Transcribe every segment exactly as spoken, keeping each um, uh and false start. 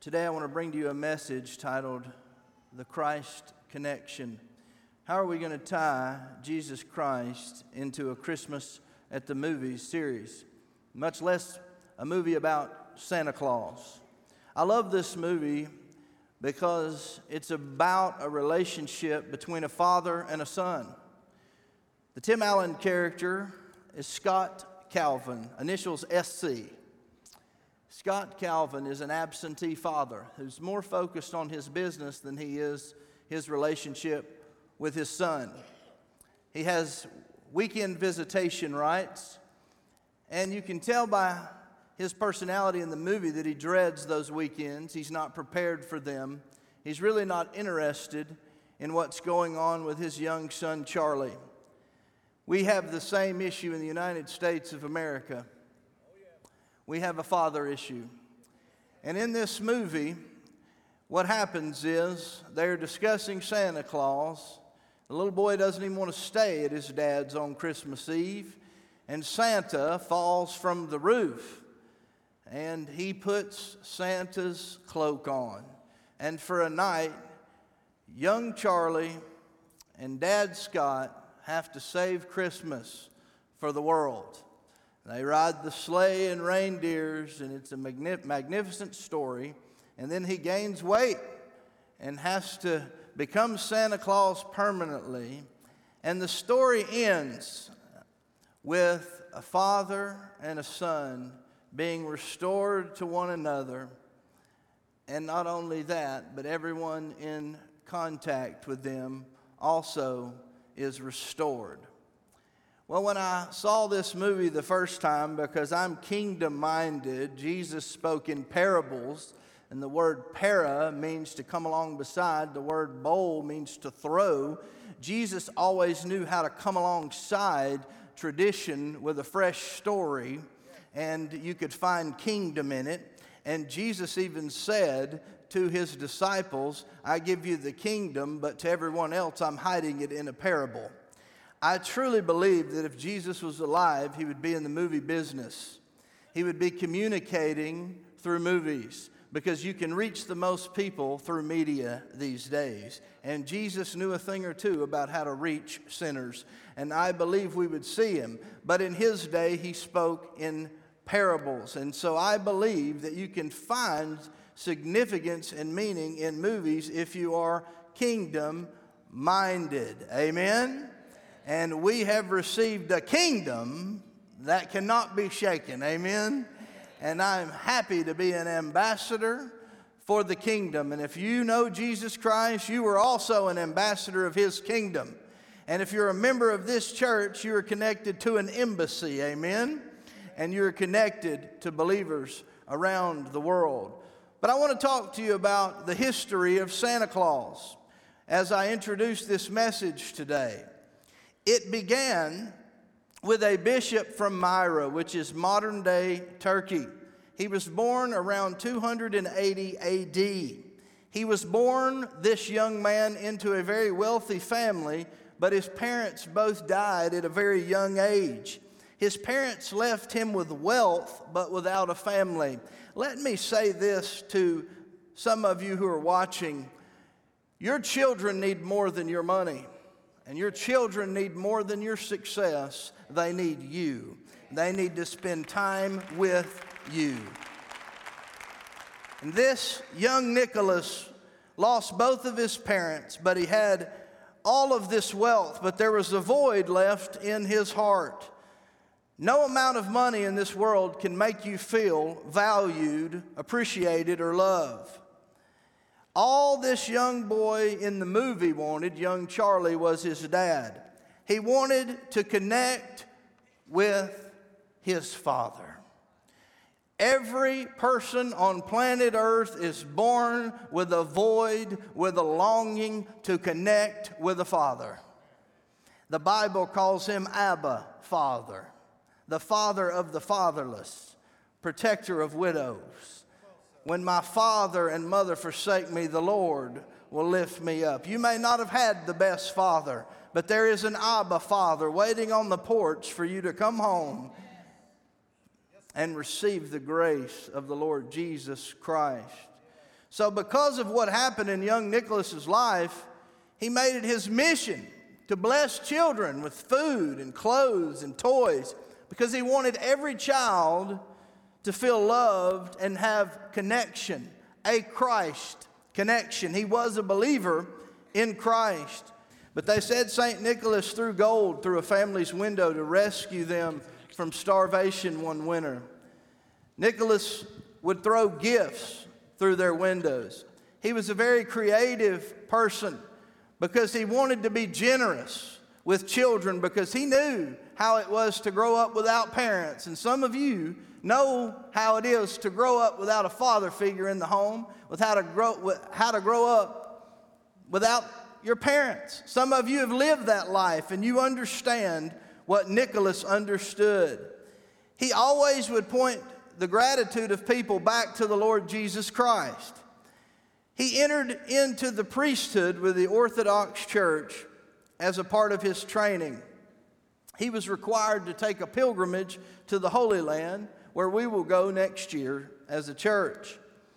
Today I want to bring to you a message titled, The Christ Connection. How are we going to tie Jesus Christ into a Christmas at the Movies series, much less a movie about Santa Claus? I love this movie because it's about a relationship between a father and a son. The Tim Allen character is Scott Calvin, initials S C. Scott Calvin is an absentee father who's more focused on his business than he is his relationship with his son. He has weekend visitation rights, and you can tell by his personality in the movie that he dreads those weekends. He's not prepared for them. He's really not interested in what's going on with his young son, Charlie. We have the same issue in the United States of America. We have a father issue. And in this movie, what happens is they're discussing Santa Claus. The little boy doesn't even want to stay at his dad's on Christmas Eve. And Santa falls from the roof. And he puts Santa's cloak on. And for a night, young Charlie and Dad Scott have to save Christmas for the world. They ride the sleigh and reindeers, and it's a magnif- magnificent story. And then he gains weight and has to become Santa Claus permanently. And the story ends with a father and a son being restored to one another. And not only that, but everyone in contact with them also is restored. Well, when I saw this movie the first time, because I'm kingdom-minded, Jesus spoke in parables, and the word para means to come along beside. The word bowl means to throw. Jesus always knew how to come alongside tradition with a fresh story, and you could find kingdom in it. And Jesus even said to his disciples, I give you the kingdom, but to everyone else I'm hiding it in a parable. I truly believe that if Jesus was alive, he would be in the movie business. He would be communicating through movies, because you can reach the most people through media these days. And Jesus knew a thing or two about how to reach sinners. And I believe we would see him. But in his day, he spoke in parables. And so I believe that you can find significance and meaning in movies if you are kingdom-minded. Amen? And we have received a kingdom that cannot be shaken. Amen? And I'm happy to be an ambassador for the kingdom. And if you know Jesus Christ, you are also an ambassador of his kingdom. And if you're a member of this church, you are connected to an embassy. Amen? And you're connected to believers around the world. But I want to talk to you about the history of Santa Claus as I introduce this message today. It began with a bishop from Myra, which is modern-day Turkey. He was born around two hundred eighty A D. He was born, this young man, into a very wealthy family, but his parents both died at a very young age. His parents left him with wealth, but without a family. Let me say this to some of you who are watching. Your children need more than your money. And your children need more than your success. They need you. They need to spend time with you. And this young Nicholas lost both of his parents, but he had all of this wealth, but there was a void left in his heart. No amount of money in this world can make you feel valued, appreciated, or loved. All this young boy in the movie wanted, young Charlie, was his dad. He wanted to connect with his father. Every person on planet Earth is born with a void, with a longing to connect with a father. The Bible calls him Abba, Father, the father of the fatherless, protector of widows. When my father and mother forsake me, the Lord will lift me up. You may not have had the best father, but there is an Abba Father waiting on the porch for you to come home and receive the grace of the Lord Jesus Christ. So because of what happened in young Nicholas's life, he made it his mission to bless children with food and clothes and toys, because he wanted every child to feel loved and have connection, a Christ connection. He was a believer in Christ. But they said Saint Nicholas threw gold through a family's window to rescue them from starvation one winter. Nicholas would throw gifts through their windows. He was a very creative person because he wanted to be generous with children, because he knew how it was to grow up without parents. And some of you know how it is to grow up without a father figure in the home, with how to grow, with how to grow up without your parents. Some of you have lived that life, and you understand what Nicholas understood. He always would point the gratitude of people back to the Lord Jesus Christ. He entered into the priesthood with the Orthodox Church as a part of his training. He was required to take a pilgrimage to the Holy Land, where we will go next year as a church.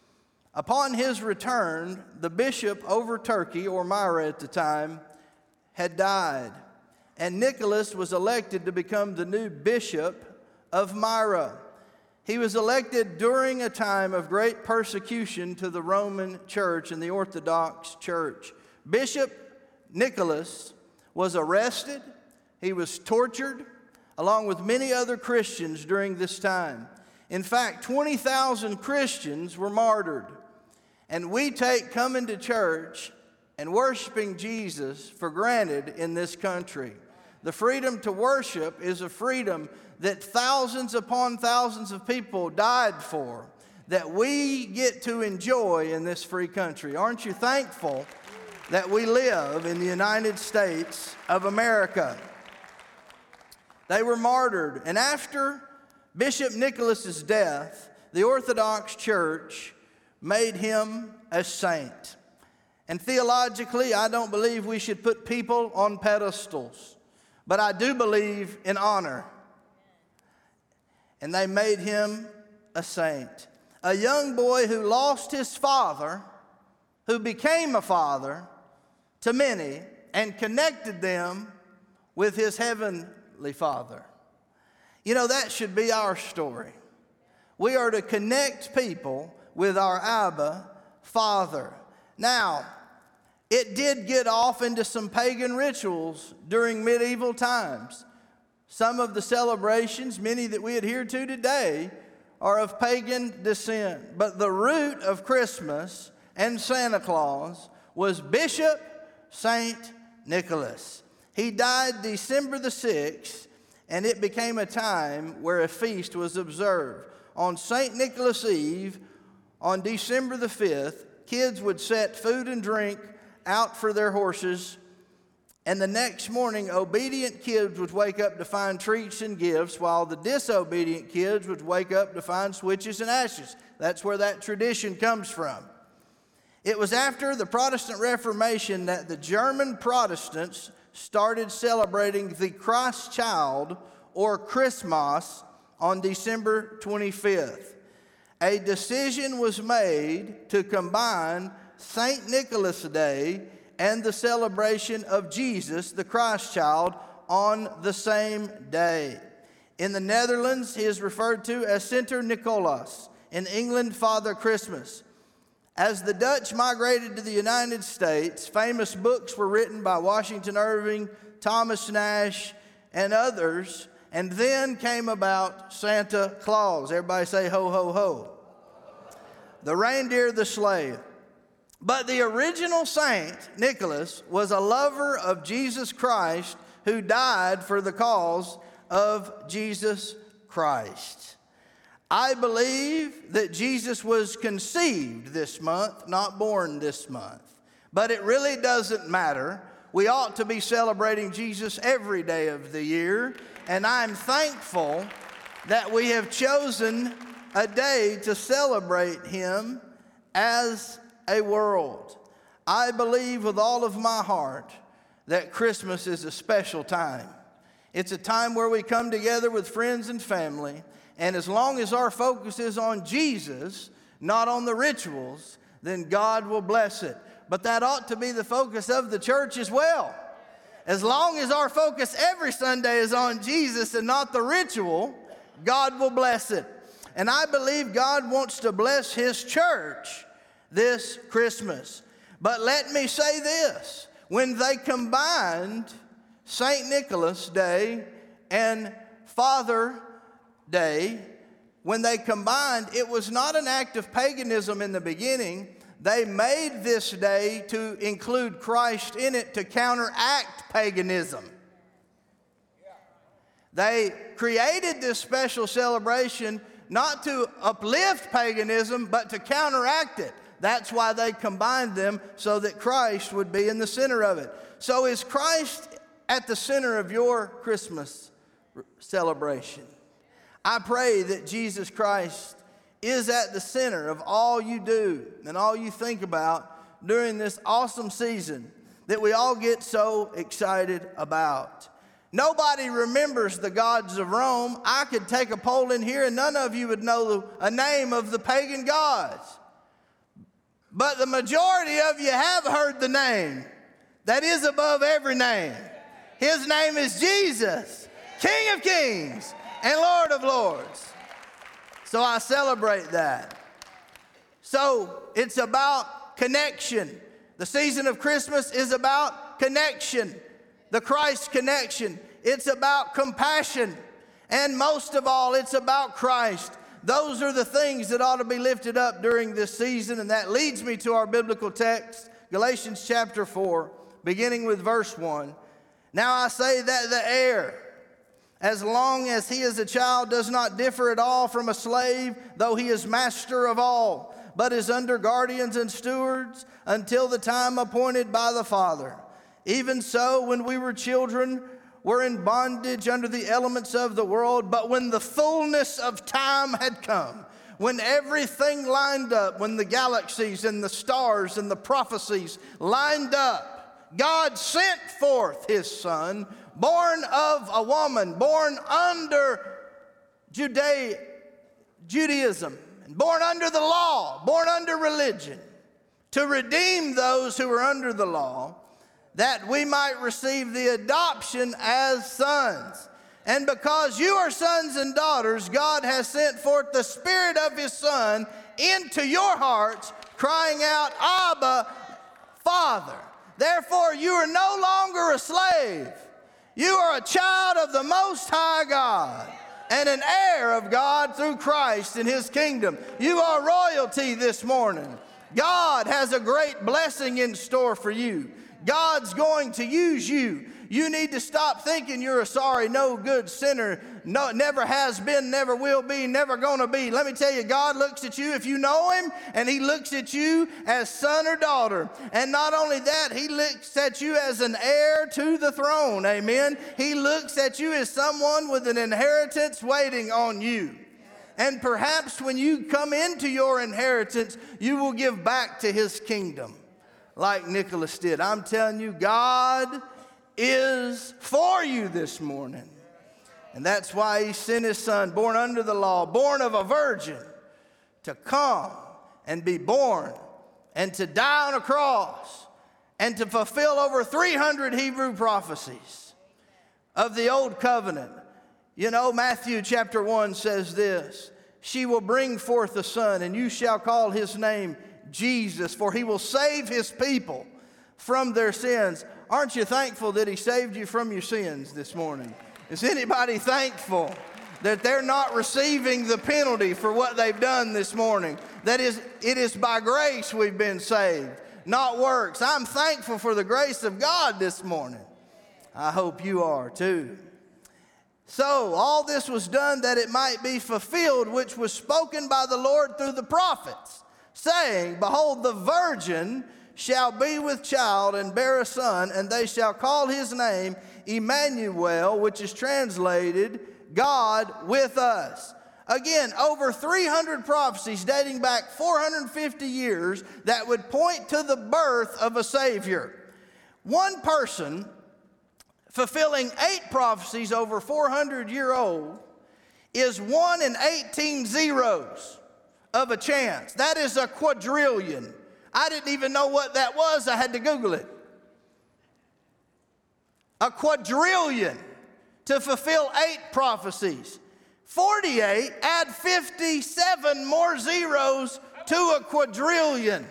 Upon his return, the bishop over Turkey, or Myra at the time, had died, and Nicholas was elected to become the new bishop of Myra. He was elected during a time of great persecution to the Roman Church and the Orthodox Church. Bishop Nicholas was arrested. He was tortured, along with many other Christians during this time. In fact, twenty thousand Christians were martyred. And we take coming to church and worshiping Jesus for granted in this country. The freedom to worship is a freedom that thousands upon thousands of people died for, that we get to enjoy in this free country. Aren't you thankful that we live in the United States of America? They were martyred, and after Bishop Nicholas's death, the Orthodox Church made him a saint. And theologically, I don't believe we should put people on pedestals, but I do believe in honor. And they made him a saint. A young boy who lost his father, who became a father to many and connected them with his heavenly Father. You know, that should be our story. We are to connect people with our Abba Father. Now, it did get off into some pagan rituals during medieval times. Some of the celebrations, many that we adhere to today, are of pagan descent. But the root of Christmas and Santa Claus was Bishop Saint Nicholas. He died December the sixth, and it became a time where a feast was observed. On Saint Nicholas Eve, on December the fifth, kids would set food and drink out for their horses, and the next morning, obedient kids would wake up to find treats and gifts, while the disobedient kids would wake up to find switches and ashes. That's where that tradition comes from. It was after the Protestant Reformation that the German Protestants started celebrating the Christ child, or Christmas, on December twenty-fifth. A decision was made to combine Saint Nicholas Day and the celebration of Jesus, the Christ child, on the same day. In the Netherlands, he is referred to as Sinterklaas. In England, Father Christmas. As the Dutch migrated to the United States, famous books were written by Washington Irving, Thomas Nash, and others, and then came about Santa Claus. Everybody say ho, ho, ho. The reindeer, the sleigh. But the original Saint Nicholas was a lover of Jesus Christ who died for the cause of Jesus Christ. I believe that Jesus was conceived this month, not born this month. But it really doesn't matter. We ought to be celebrating Jesus every day of the year. And I'm thankful that we have chosen a day to celebrate him as a world. I believe with all of my heart that Christmas is a special time. It's a time where we come together with friends and family, and as long as our focus is on Jesus, not on the rituals, then God will bless it. But that ought to be the focus of the church as well. As long as our focus every Sunday is on Jesus and not the ritual, God will bless it. And I believe God wants to bless His church this Christmas. But let me say this. When they combined Saint Nicholas Day and Father Day, when they combined, it was not an act of paganism in the beginning. They made this day to include Christ in it to counteract paganism. They created this special celebration not to uplift paganism, but to counteract it. That's why they combined them, so that Christ would be in the center of it. So is Christ at the center of your Christmas celebration? I pray that Jesus Christ is at the center of all you do and all you think about during this awesome season that we all get so excited about. Nobody remembers the gods of Rome. I could take a poll in here and none of you would know a name of the pagan gods. But the majority of you have heard the name that is above every name. His name is Jesus, King of Kings and Lord of Lords. So I celebrate that. So it's about connection. The season of Christmas is about connection. The Christ connection. It's about compassion. And most of all, it's about Christ. Those are the things that ought to be lifted up during this season. And that leads me to our biblical text, Galatians chapter four, beginning with verse one. Now I say that the heir, as long as he is a child, does not differ at all from a slave, though he is master of all, but is under guardians and stewards until the time appointed by the Father. Even so, when we were children, we're in bondage under the elements of the world, but when the fullness of time had come, when everything lined up, when the galaxies and the stars and the prophecies lined up, God sent forth His Son, born of a woman, born under Judea, Judaism, and born under the law, born under religion, to redeem those who were under the law, that we might receive the adoption as sons. And because you are sons and daughters, God has sent forth the Spirit of His Son into your hearts, crying out, Abba, Father. Therefore, you are no longer a slave. You are a child of the Most High God and an heir of God through Christ in His kingdom. You are royalty this morning. God has a great blessing in store for you. God's going to use you. You need to stop thinking you're a sorry, no good sinner. No, never has been, never will be, never gonna be. Let me tell you, God looks at you if you know Him, and He looks at you as son or daughter. And not only that, He looks at you as an heir to the throne. Amen. He looks at you as someone with an inheritance waiting on you. And perhaps when you come into your inheritance, you will give back to His kingdom like Nicholas did. I'm telling you, God is for you this morning. And that's why He sent His Son, born under the law, born of a virgin, to come and be born and to die on a cross and to fulfill over three hundred Hebrew prophecies of the Old Covenant. You know, Matthew chapter one says this, she will bring forth a son, and you shall call his name Jesus, for He will save His people from their sins. Aren't you thankful that He saved you from your sins this morning? Is anybody thankful that they're not receiving the penalty for what they've done this morning? That is, it is by grace we've been saved, not works. I'm thankful for the grace of God this morning. I hope you are too. So all this was done that it might be fulfilled, which was spoken by the Lord through the prophets, saying, behold, the virgin shall be with child and bear a son, and they shall call his name Emmanuel, which is translated God with us. Again, over three hundred prophecies dating back four hundred fifty years that would point to the birth of a Savior. One person fulfilling eight prophecies over four hundred year old is one in eighteen zeros of a chance. That is a quadrillion. I didn't even know what that was. I had to Google it. A quadrillion to fulfill eight prophecies. forty-eight, add fifty-seven more zeros to a quadrillion.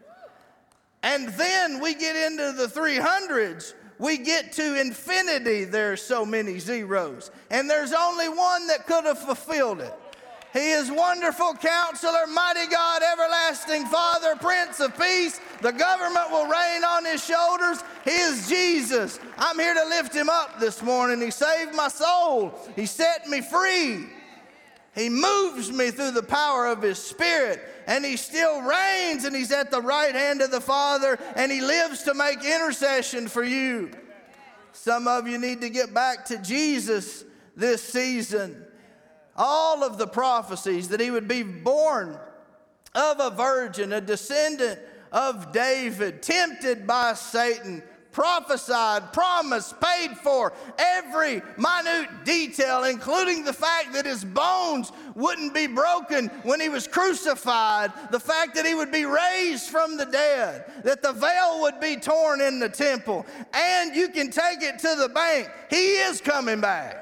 And then we get into the three hundreds. We get to infinity. There's so many zeros. And there's only one that could have fulfilled it. He is Wonderful Counselor, Mighty God, Everlasting Father, Prince of Peace. The government will reign on his shoulders. He is Jesus. I'm here to lift him up this morning. He saved my soul. He set me free. He moves me through the power of his Spirit. And he still reigns, and he's at the right hand of the Father, and he lives to make intercession for you. Some of you need to get back to Jesus this season. All of the prophecies that he would be born of a virgin, a descendant of David, tempted by Satan, prophesied, promised, paid for, every minute detail, including the fact that his bones wouldn't be broken when he was crucified, the fact that he would be raised from the dead, that the veil would be torn in the temple, and you can take it to the bank. He is coming back.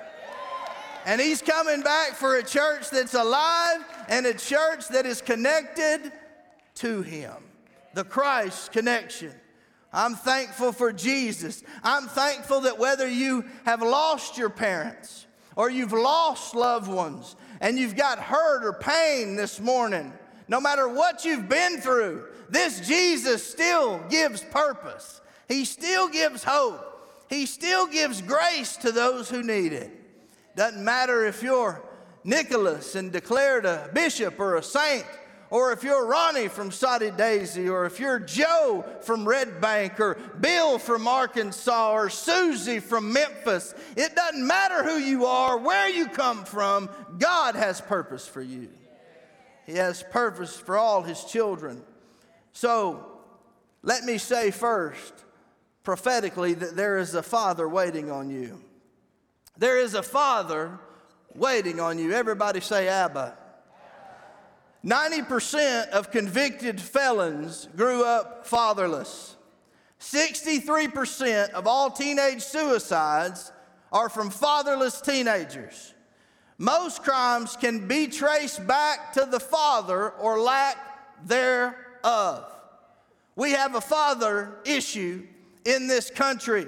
And he's coming back for a church that's alive and a church that is connected to him. The Christ connection. I'm thankful for Jesus. I'm thankful that whether you have lost your parents or you've lost loved ones and you've got hurt or pain this morning, no matter what you've been through, this Jesus still gives purpose. He still gives hope. He still gives grace to those who need it. Doesn't matter if you're Nicholas and declared a bishop or a saint, or if you're Ronnie from Soddy Daisy, or if you're Joe from Red Bank, or Bill from Arkansas, or Susie from Memphis. It doesn't matter who you are, where you come from, God has purpose for you. He has purpose for all his children. So let me say first, prophetically, that there is a Father waiting on you. There is a Father waiting on you. Everybody say Abba. ninety percent of convicted felons grew up fatherless. sixty-three percent of all teenage suicides are from fatherless teenagers. Most crimes can be traced back to the father or lack thereof. We have a father issue in this country.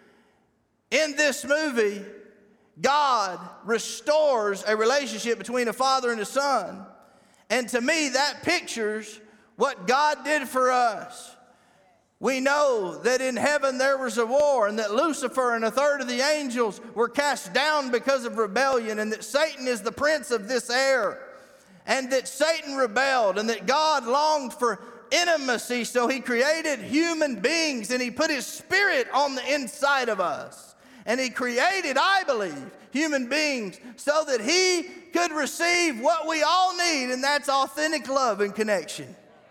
In this movie, God restores a relationship between a father and a son. And to me, that pictures what God did for us. We know that in heaven there was a war, and that Lucifer and a third of the angels were cast down because of rebellion, and that Satan is the prince of this air, and that Satan rebelled, and that God longed for intimacy, so he created human beings, and he put his Spirit on the inside of us. And he created, I believe, human beings so that he could receive what we all need, and that's authentic love and connection.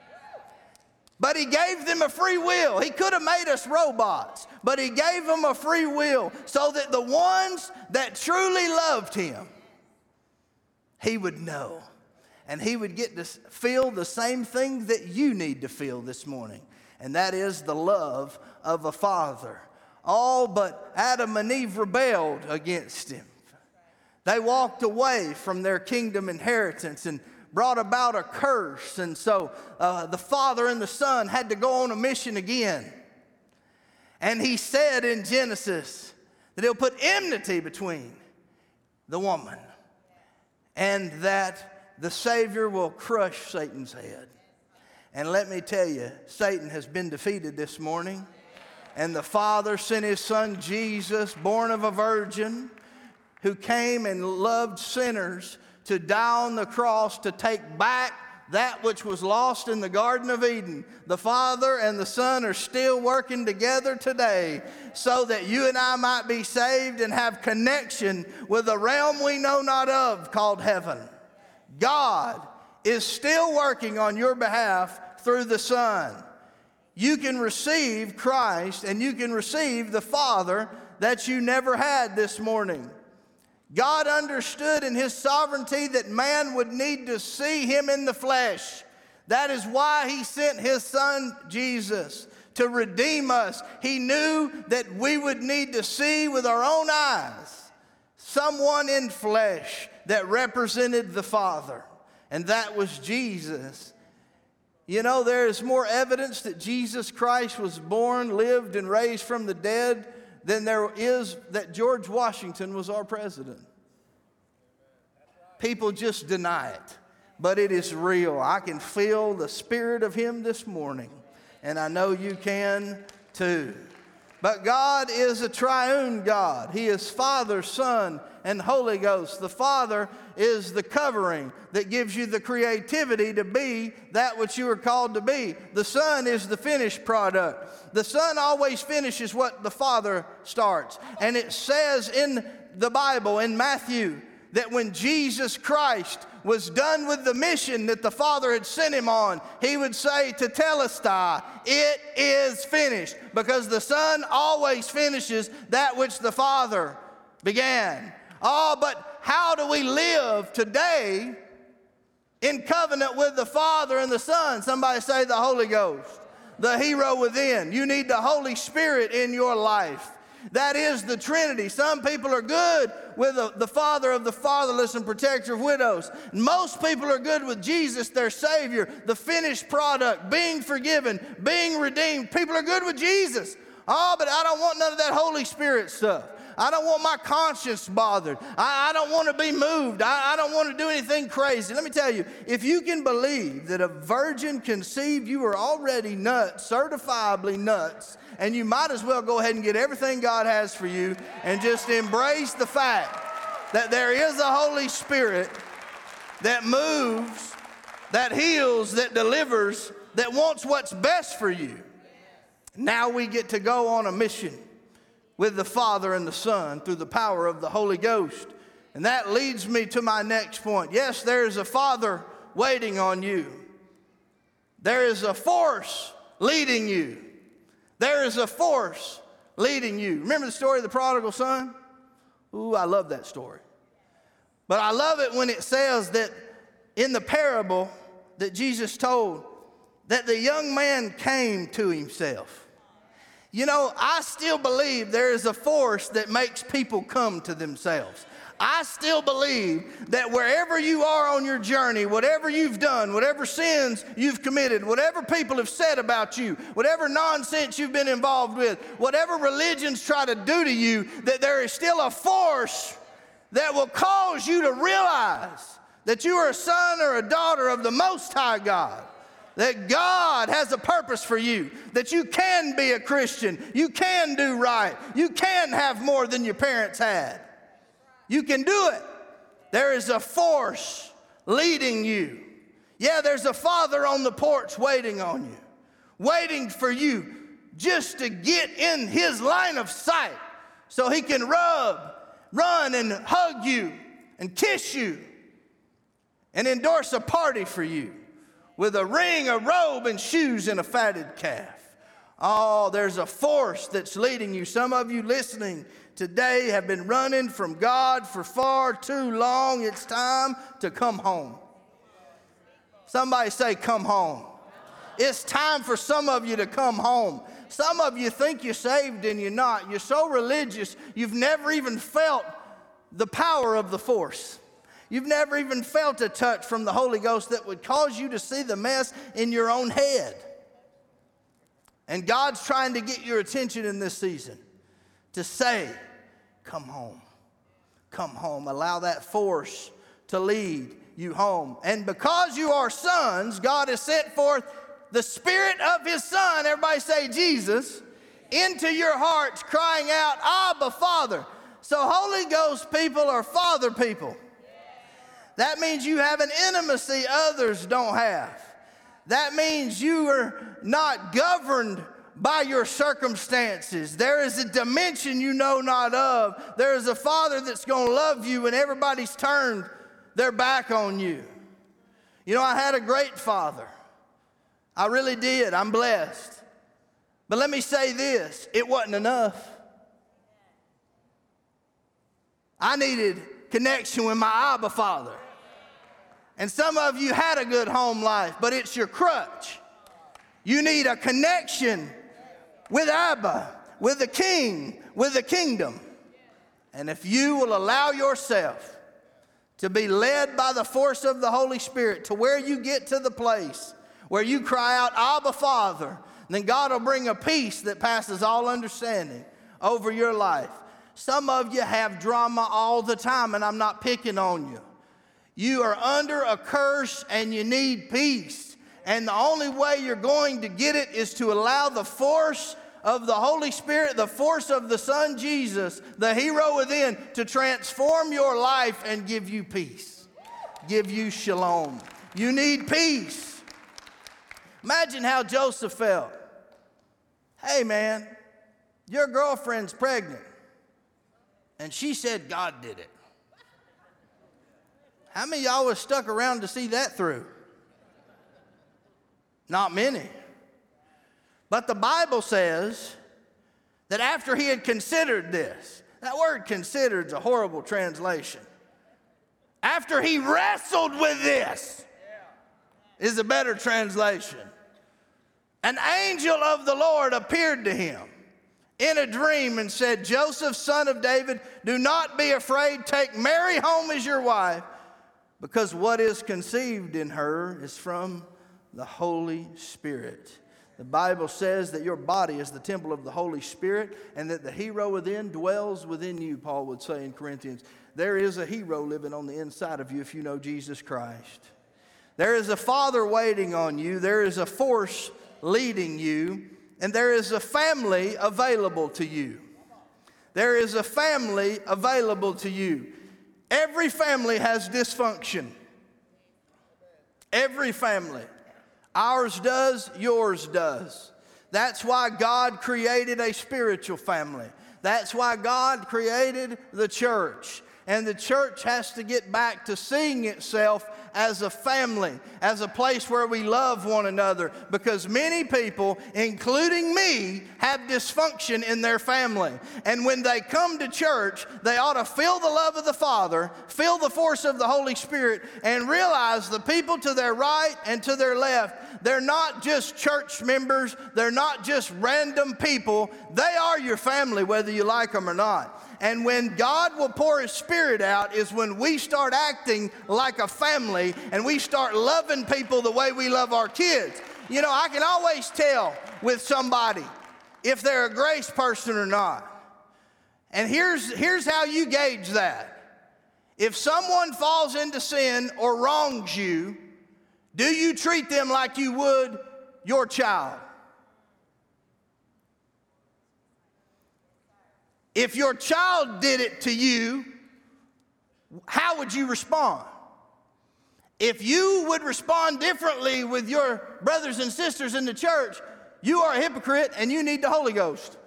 But he gave them a free will. He could have made us robots, but he gave them a free will so that the ones that truly loved him, he would know. And he would get to feel the same thing that you need to feel this morning, and that is the love of a father. All but Adam and Eve rebelled against him. They walked away from their kingdom inheritance and brought about a curse. And so uh, the father and the son had to go on a mission again. And he said in Genesis that he'll put enmity between the woman, and that the Savior will crush Satan's head. And let me tell you, Satan has been defeated this morning. And the Father sent his Son Jesus, born of a virgin, who came and loved sinners, to die on the cross to take back that which was lost in the Garden of Eden. The Father and the Son are still working together today so that you and I might be saved and have connection with a realm we know not of called heaven. God is still working on your behalf through the Son. You can receive Christ, and you can receive the Father that you never had this morning. God understood in his sovereignty that man would need to see him in the flesh, That is why he sent his son Jesus to redeem us. He knew that we would need to see with our own eyes someone in flesh that represented the Father, and that was Jesus. You know, there is more evidence that Jesus Christ was born, lived, and raised from the dead than there is that George Washington was our president. People just deny it, but it is real. I can feel the spirit of him this morning, and I know you can too. But God is a triune God. He is Father, Son, and Holy Ghost. The Father is the covering that gives you the creativity to be that which you are called to be. The Son is the finished product. The Son always finishes what the Father starts. And it says in the Bible, in Matthew, that when Jesus Christ was done with the mission that the Father had sent him on, he would say to Telestai, it is finished, because the Son always finishes that which the Father began. Oh, but how do we live today in covenant with the Father and the Son? Somebody say the Holy Ghost, the hero within. You need the Holy Spirit in your life. That is the Trinity. Some people are good with the, the Father of the fatherless and protector of widows. Most people are good with Jesus, their Savior, the finished product, being forgiven, being redeemed. People are good with Jesus. Oh, but I don't want none of that Holy Spirit stuff. I don't want my conscience bothered. I, I don't want to be moved. I, I don't want to do anything crazy. Let me tell you, if you can believe that a virgin conceived, you are already nuts, certifiably nuts, and you might as well go ahead and get everything God has for you and just embrace the fact that there is a Holy Spirit that moves, that heals, that delivers, that wants what's best for you. Now we get to go on a mission with the Father and the Son through the power of the Holy Ghost. And that leads me to my next point. Yes, there is a Father waiting on you. There is a force leading you. There is a force leading you. Remember the story of the prodigal son? Ooh, I love that story. But I love it when it says that in the parable that Jesus told, that the young man came to himself. You know, I still believe there is a force that makes people come to themselves. I still believe that wherever you are on your journey, whatever you've done, whatever sins you've committed, whatever people have said about you, whatever nonsense you've been involved with, whatever religions try to do to you, that there is still a force that will cause you to realize that you are a son or a daughter of the Most High God. That God has a purpose for you, that you can be a Christian, you can do right, you can have more than your parents had. You can do it. There is a force leading you. Yeah, there's a Father on the porch waiting on you, waiting for you just to get in his line of sight so he can rub, run and hug you and kiss you and endorse a party for you with a ring, a robe, and shoes and a fatted calf. Oh, there's a force that's leading you. Some of you listening today have been running from God for far too long. It's time to come home. Somebody say, come home. It's time for some of you to come home. Some of you think you're saved and you're not. You're so religious, you've never even felt the power of the force. You've never even felt a touch from the Holy Ghost that would cause you to see the mess in your own head. And God's trying to get your attention in this season to say, come home. Come home. Allow that force to lead you home. And because you are sons, God has sent forth the Spirit of his Son, everybody say Jesus, into your hearts, crying out, Abba, Father. So Holy Ghost people are Father people. That means you have an intimacy others don't have. That means you are not governed by your circumstances. There is a dimension you know not of. There is a Father that's going to love you when everybody's turned their back on you. You know, I had a great father. I really did. I'm blessed. But let me say this, it wasn't enough. I needed connection with my Abba Father. And some of you had a good home life, but it's your crutch. You need a connection with Abba, with the King, with the kingdom. And if you will allow yourself to be led by the force of the Holy Spirit to where you get to the place where you cry out, Abba, Father, then God will bring a peace that passes all understanding over your life. Some of you have drama all the time, and I'm not picking on you. You are under a curse and you need peace. And the only way you're going to get it is to allow the force of the Holy Spirit, the force of the Son Jesus, the hero within, to transform your life and give you peace, give you shalom. You need peace. Imagine how Joseph felt. Hey man, your girlfriend's pregnant. And she said God did it. How many of y'all was stuck around to see that through? Not many. But the Bible says that after he had considered this, that word considered is a horrible translation. After he wrestled with this is a better translation. An angel of the Lord appeared to him in a dream and said, Joseph, son of David, do not be afraid. Take Mary home as your wife, because what is conceived in her is from the Holy Spirit. The Bible says that your body is the temple of the Holy Spirit and that the hero within dwells within you, Paul would say in Corinthians. There is a hero living on the inside of you if you know Jesus Christ. There is a Father waiting on you. There is a force leading you. And there is a family available to you. There is a family available to you. Every family has dysfunction. Every family. Ours does, yours does. That's why God created a spiritual family. That's why God created the church. And the church has to get back to seeing itself as a family, as a place where we love one another. Because many people, including me, have dysfunction in their family. And when they come to church, they ought to feel the love of the Father, feel the force of the Holy Spirit, and realize the people to their right and to their left, they're not just church members, they're not just random people, they are your family whether you like them or not. And when God will pour His Spirit out is when we start acting like a family and we start loving people the way we love our kids. You know, I can always tell with somebody if they're a grace person or not. And here's, here's how you gauge that. If someone falls into sin or wrongs you, do you treat them like you would your child? If your child did it to you, how would you respond? If you would respond differently with your brothers and sisters in the church, you are a hypocrite and you need the Holy Ghost.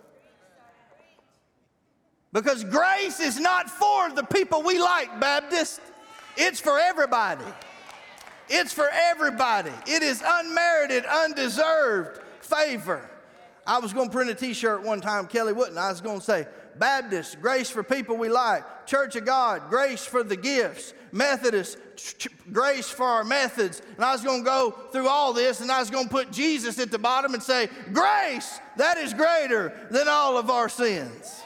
Because grace is not for the people we like, Baptist. It's for everybody. It's for everybody. It is unmerited, undeserved favor. I was going to print a t-shirt one time, Kelly wouldn't. I was going to say, Baptist, grace for people we like. Church of God, grace for the gifts. Methodist, ch- grace for our methods. And I was going to go through all this, and I was going to put Jesus at the bottom and say, grace, that is greater than all of our sins.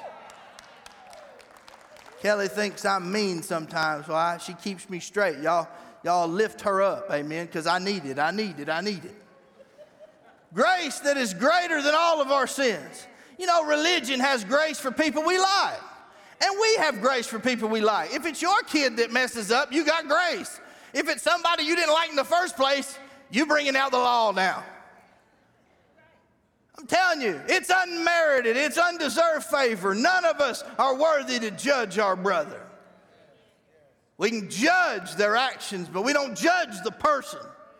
Kelly thinks I'm mean sometimes. Why? She keeps me straight. Y'all, y'all lift her up, amen, because I need it, I need it, I need it. Grace that is greater than all of our sins. You know, religion has grace for people we like. And we have grace for people we like. If it's your kid that messes up, you got grace. If it's somebody you didn't like in the first place, you bringing out the law now. I'm telling you, it's unmerited, it's undeserved favor. None of us are worthy to judge our brother. We can judge their actions, but we don't judge the person.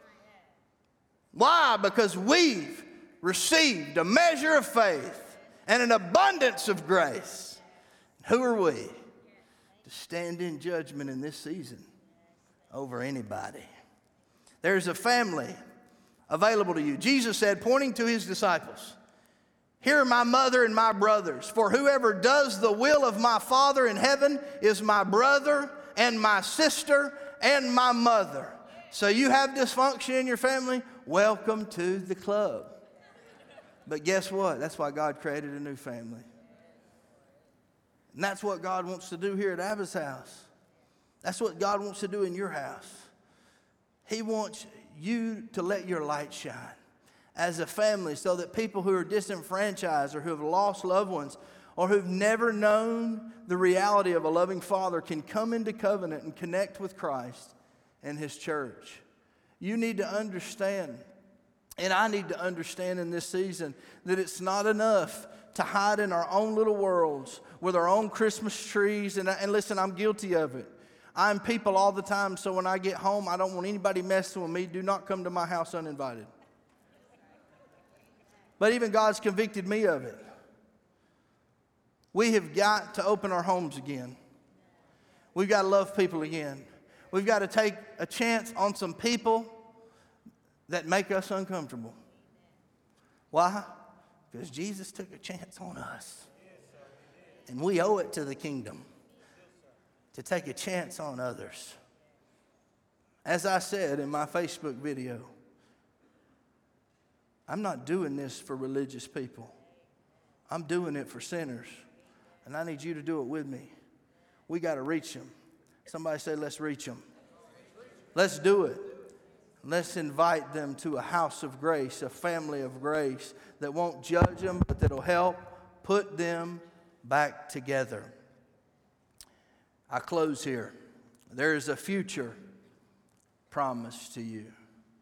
Why? Because we've received a measure of faith and an abundance of grace. Who are we to stand in judgment in this season over anybody? There's a family available to you. Jesus said, pointing to his disciples, here are my mother and my brothers, for whoever does the will of my Father in heaven is my brother and my sister and my mother. So you have dysfunction in your family? Welcome to the club. But guess what? That's why God created a new family. And that's what God wants to do here at Abba's house. That's what God wants to do in your house. He wants you to let your light shine as a family so that people who are disenfranchised or who have lost loved ones or who've never known the reality of a loving Father can come into covenant and connect with Christ and His church. You need to understand, and I need to understand in this season, that it's not enough to hide in our own little worlds with our own Christmas trees. And, and listen, I'm guilty of it. I'm people all the time, so when I get home, I don't want anybody messing with me. Do not come to my house uninvited. But even God's convicted me of it. We have got to open our homes again. We've got to love people again. We've got to take a chance on some people that make us uncomfortable. Why? Because Jesus took a chance on us. And we owe it to the kingdom to take a chance on others. As I said in my Facebook video, I'm not doing this for religious people. I'm doing it for sinners. And I need you to do it with me. We got to reach them. Somebody say, let's reach them. Let's do it. Let's invite them to a house of grace, a family of grace that won't judge them, but that'll help put them back together. I close here. There is a future promised to you.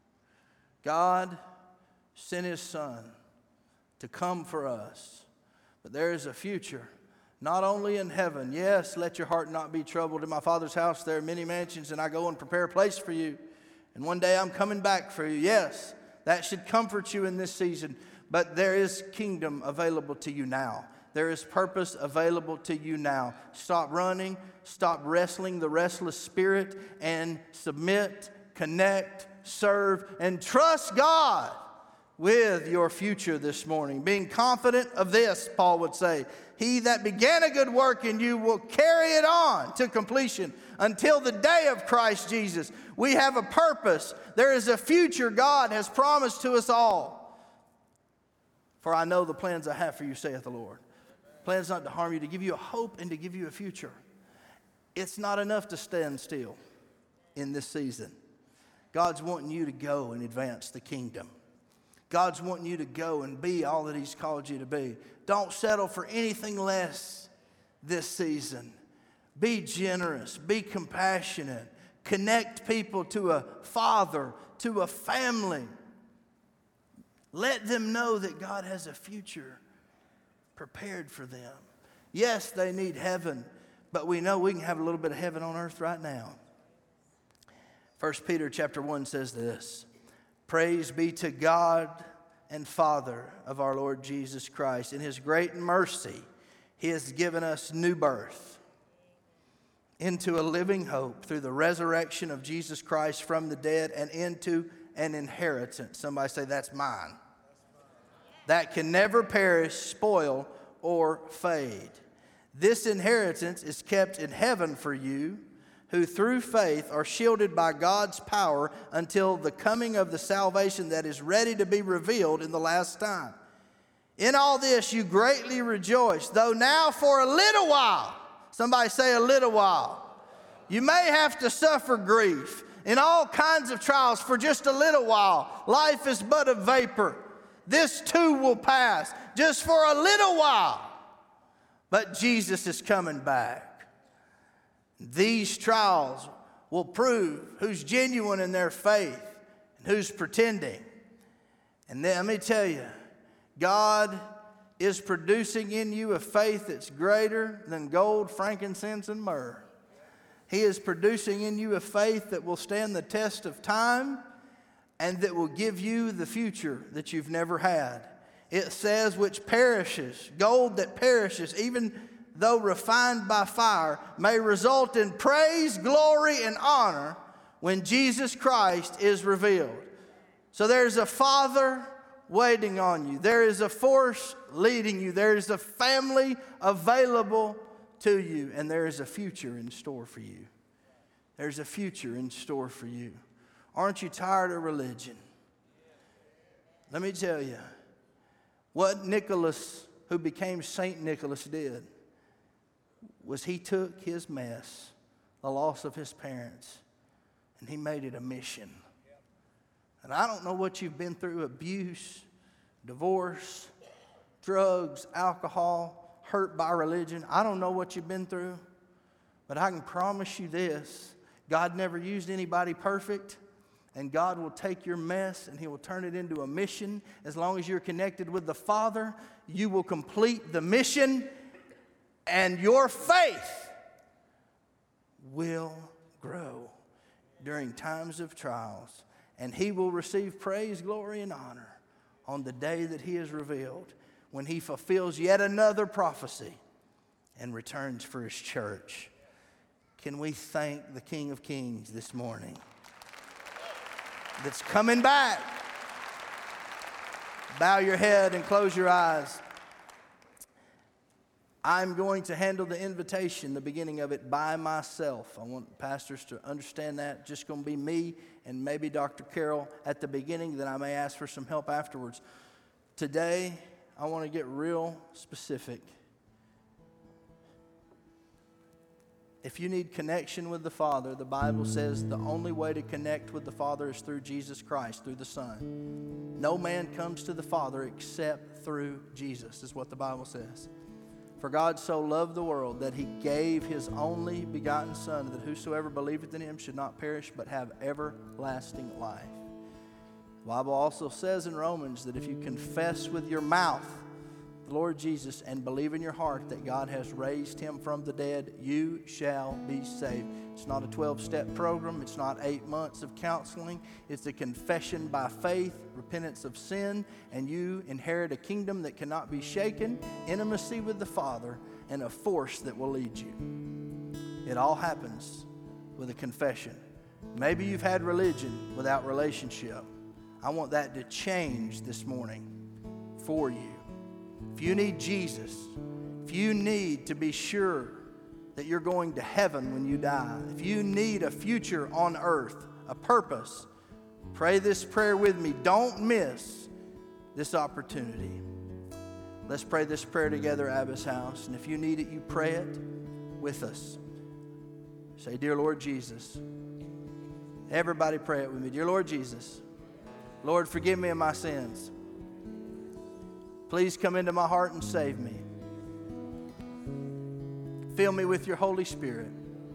God sent His Son to come for us, but there is a future. Not only in heaven. Yes, let your heart not be troubled. In my Father's house there are many mansions, and I go and prepare a place for you. And one day I'm coming back for you. Yes, that should comfort you in this season. But there is kingdom available to you now. There is purpose available to you now. Stop running. Stop wrestling the restless spirit and submit, connect, serve, and trust God with your future this morning. Being confident of this, Paul would say, He that began a good work in you will carry it on to completion until the day of Christ Jesus. We have a purpose. There is a future God has promised to us all. For I know the plans I have for you, saith the Lord. Plans not to harm you, to give you a hope and to give you a future. It's not enough to stand still in this season. God's wanting you to go and advance the kingdom. God's wanting you to go and be all that He's called you to be. Don't settle for anything less this season. Be generous. Be compassionate. Connect people to a father, to a family. Let them know that God has a future prepared for them. Yes, they need heaven, but we know we can have a little bit of heaven on earth right now. First Peter chapter one says this, Praise be to God and Father of our Lord Jesus Christ. In His great mercy, He has given us new birth into a living hope through the resurrection of Jesus Christ from the dead and into an inheritance. Somebody say, that's mine. That can never perish, spoil, or fade. This inheritance is kept in heaven for you, who through faith are shielded by God's power until the coming of the salvation that is ready to be revealed in the last time. In all this you greatly rejoice, though now for a little while, somebody say a little while, you may have to suffer grief in all kinds of trials for just a little while. Life is but a vapor. This too will pass, just for a little while. But Jesus is coming back. These trials will prove who's genuine in their faith and who's pretending. And then let me tell you, God is producing in you a faith that's greater than gold, frankincense, and myrrh. He is producing in you a faith that will stand the test of time and that will give you the future that you've never had. It says, which perishes, gold that perishes, even though refined by fire, may result in praise, glory, and honor when Jesus Christ is revealed. So there's a Father waiting on you. There is a force leading you. There is a family available to you. And there is a future in store for you. There's a future in store for you. Aren't you tired of religion? Let me tell you, what Nicholas, who became Saint Nicholas, did was he took his mess, the loss of his parents, and he made it a mission. And I don't know what you've been through: abuse, divorce, drugs, alcohol, hurt by religion. I don't know what you've been through, but I can promise you this: God never used anybody perfect, and God will take your mess and He will turn it into a mission. As long as you're connected with the Father, you will complete the mission, and your faith will grow during times of trials, and He will receive praise, glory, and honor on the day that He is revealed, when He fulfills yet another prophecy and returns for His church. Can we thank the King of Kings this morning that's coming back? Bow your head and close your eyes. I'm going to handle the invitation, the beginning of it, by myself. I want pastors to understand that. Just going to be me and maybe Doctor Carroll at the beginning. Then I may ask for some help afterwards. Today, I want to get real specific. If you need connection with the Father, the Bible says the only way to connect with the Father is through Jesus Christ, through the Son. No man comes to the Father except through Jesus, is what the Bible says. For God so loved the world that He gave His only begotten Son, that whosoever believeth in Him should not perish but have everlasting life. The Bible also says in Romans that if you confess with your mouth the Lord Jesus and believe in your heart that God has raised Him from the dead, you shall be saved. It's not a twelve-step program. It's not eight months of counseling. It's a confession by faith, repentance of sin, and you inherit a kingdom that cannot be shaken, intimacy with the Father, and a force that will lead you. It all happens with a confession. Maybe you've had religion without relationship. I want that to change this morning for you. If you need Jesus, if you need to be sure that you're going to heaven when you die, if you need a future on earth, a purpose, pray this prayer with me. Don't miss this opportunity. Let's pray this prayer together at Abba's house. And if you need it, you pray it with us. Say, Dear Lord Jesus. Everybody pray it with me. Dear Lord Jesus, Lord, forgive me of my sins. Please come into my heart and save me. Fill me with your Holy Spirit.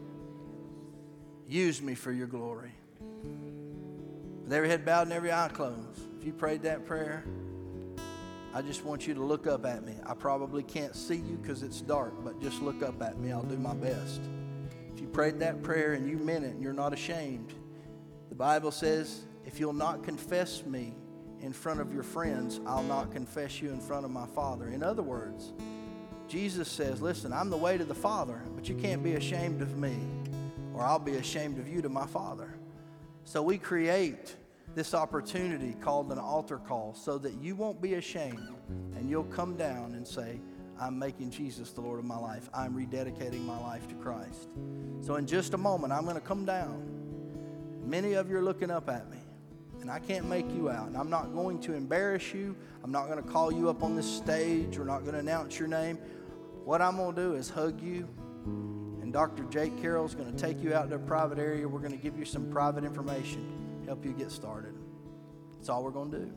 Use me for your glory. With every head bowed and every eye closed, if you prayed that prayer, I just want you to look up at me. I probably can't see you because it's dark, but just look up at me. I'll do my best. If you prayed that prayer and you meant it and you're not ashamed, the Bible says, if you'll not confess me in front of your friends, I'll not confess you in front of my Father. In other words, Jesus says, listen, I'm the way to the Father, but you can't be ashamed of me, or I'll be ashamed of you to my Father. So we create this opportunity called an altar call so that you won't be ashamed and you'll come down and say, I'm making Jesus the Lord of my life. I'm rededicating my life to Christ. So in just a moment, I'm going to come down. Many of you are looking up at me. And I can't make you out. And I'm not going to embarrass you. I'm not going to call you up on this stage. We're not going to announce your name. What I'm going to do is hug you. And Doctor Jake Carroll is going to take you out to a private area. We're going to give you some private information, help you get started. That's all we're going to do.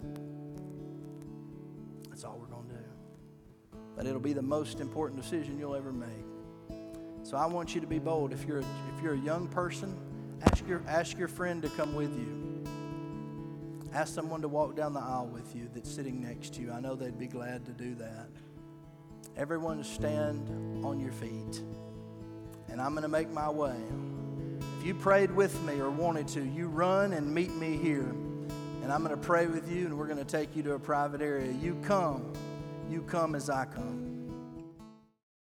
That's all we're going to do. But it'll be the most important decision you'll ever make. So I want you to be bold. If you're a, if you're a young person, ask your, ask your friend to come with you. Ask someone to walk down the aisle with you that's sitting next to you. I know they'd be glad to do that. Everyone stand on your feet. And I'm going to make my way. If you prayed with me or wanted to, you run and meet me here. And I'm going to pray with you, and we're going to take you to a private area. You come. You come as I come.